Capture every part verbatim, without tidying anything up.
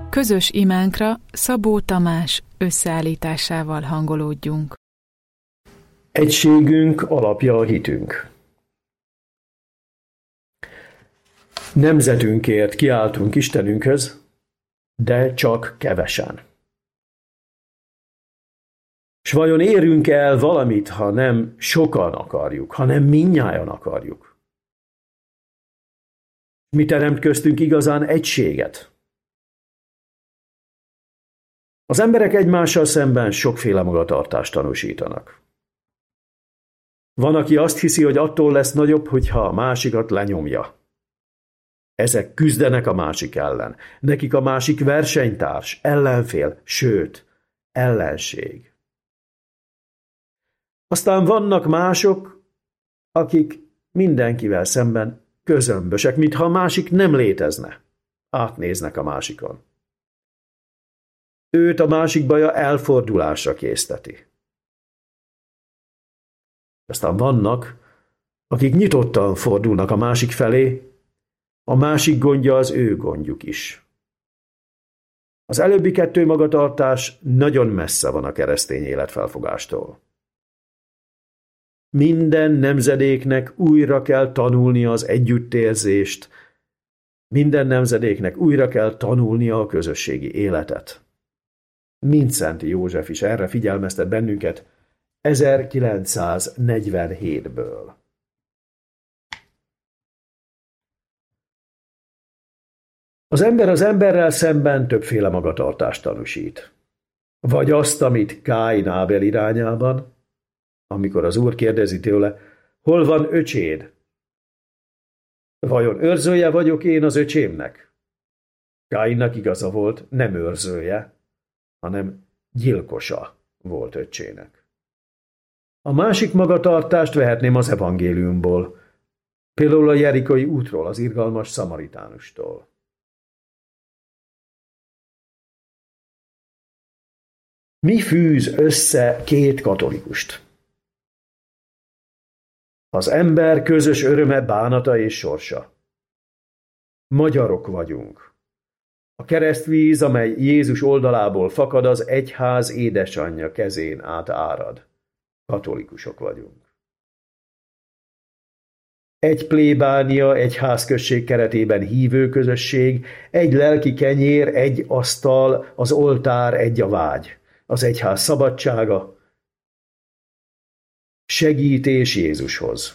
Közös imánkra Szabó Tamás összeállításával hangolódjunk. Egységünk alapja a hitünk. Nemzetünkért kiáltunk Istenünkhöz, de csak kevesen. S vajon érünk el valamit, ha nem sokan akarjuk, ha nem mindnyájan akarjuk? Mi teremt köztünk igazán egységet? Az emberek egymással szemben sokféle magatartást tanúsítanak. Van, aki azt hiszi, hogy attól lesz nagyobb, hogyha a másikat lenyomja. Ezek küzdenek a másik ellen. Nekik a másik versenytárs, ellenfél, sőt, ellenség. Aztán vannak mások, akik mindenkivel szemben közömbösek, mintha a másik nem létezne. Átnéznek a másikon. Őt a másik baja elfordulásra készteti. Aztán vannak, akik nyitottan fordulnak a másik felé, a másik gondja az ő gondjuk is. Az előbbi kettő magatartás nagyon messze van a keresztény életfelfogástól. Minden nemzedéknek újra kell tanulnia az együttérzést, minden nemzedéknek újra kell tanulnia a közösségi életet. Mindszenty József is erre figyelmeztet bennünket ezerkilencszáznegyvenhétből. Az ember az emberrel szemben többféle magatartást tanúsít. Vagy azt, amit Káin Ábel irányában, amikor az Úr kérdezi tőle, hol van öcséd? Vajon őrzője vagyok én az öcsémnek? Káinnak igaza volt, nem őrzője, hanem gyilkosa volt öccsének. A másik magatartást vehetném az evangéliumból, például a jerikói útról, az irgalmas szamaritánustól. Mi fűz össze két katolikust? Az ember közös öröme, bánata és sorsa. Magyarok vagyunk. A keresztvíz, amely Jézus oldalából fakad, az egyház édesanyja kezén át árad. Katolikusok vagyunk. Egy plébánia, egy házközség keretében hívő közösség, egy lelki kenyér, egy asztal, az oltár, egy a vágy. Az egyház szabadsága, segítés Jézushoz.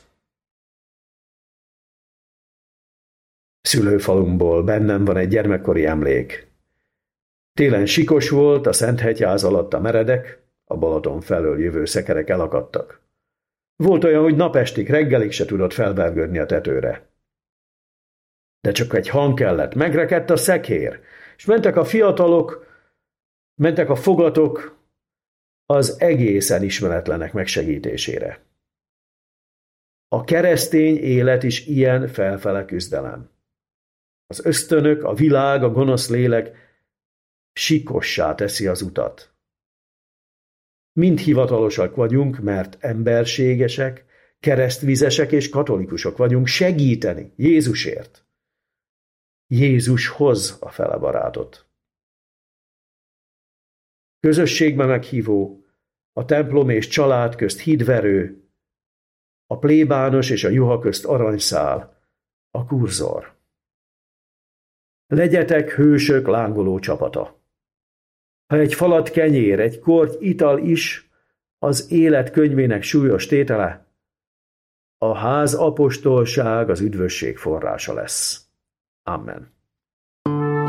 Szülőfalumból bennem van egy gyermekkori emlék. Télen sikos volt, a Szenthegyház alatt a meredek, a Balaton felől jövő szekerek elakadtak. Volt olyan, hogy napestig, reggelig se tudott felvergődni a tetőre. De csak egy hang kellett, megrekedt a szekér, és mentek a fiatalok, mentek a fogatok az egészen ismeretlenek megsegítésére. A keresztény élet is ilyen felfele küzdelem. Az ösztönök, a világ, a gonosz lélek sikossá teszi az utat. Mind hivatalosak vagyunk, mert emberségesek, keresztvizesek és katolikusok vagyunk segíteni Jézusért. Jézus hoz a fele barátot. Közösségbe meghívó, a templom és család közt hídverő, a plébános és a juha közt aranyszál, a kurzor. Legyetek hősök lángoló csapata. Ha egy falat kenyér, egy korty ital is az élet könyvének súlyos tétele, a ház apostolság az üdvösség forrása lesz. Amen.